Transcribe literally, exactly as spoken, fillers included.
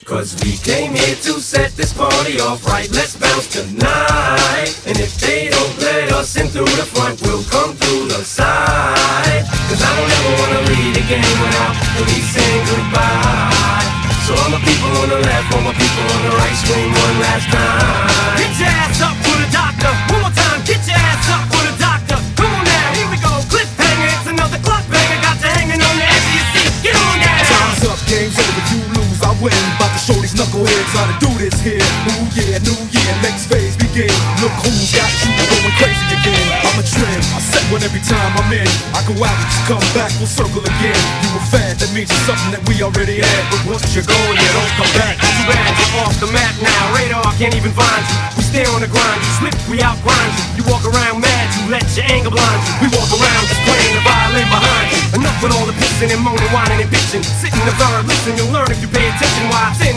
Cause we came here to set this party off right. Let's bounce tonight. And if they don't let us in through the front, we'll come through the side. Cause I don't ever wanna leave the game without at least saying goodbye. So all my people on the left, all my people on the right, scream one last time. Get your ass up for the doctor. One more time, get your ass up for the doctor. Come on now, here we go. Cliffhanger, it's another clock banger. Got you hanging on the edge of your seat. Get on now. Time's up, game's over, you lose, I win. About to show these knuckleheads how to do this here. New year, new year, next phase begin. Look who's got you going crazy again. I'm a trend, I set one every time I'm in. I go out and just come back, we'll circle again. You a fan, that means it's something that we already had. But once you're gone, you don't come back. Too bad you're off the map now. Radar can't even find you. We stay on the grind, you slip, we outgrind you. You walk around mad, you let your anger blind you. We walk around just playing the violin behind you. Enough with all the pissing and moaning, whining and bitching. Sit in the verb, listen, you'll learn if you pay attention. Why I'm sitting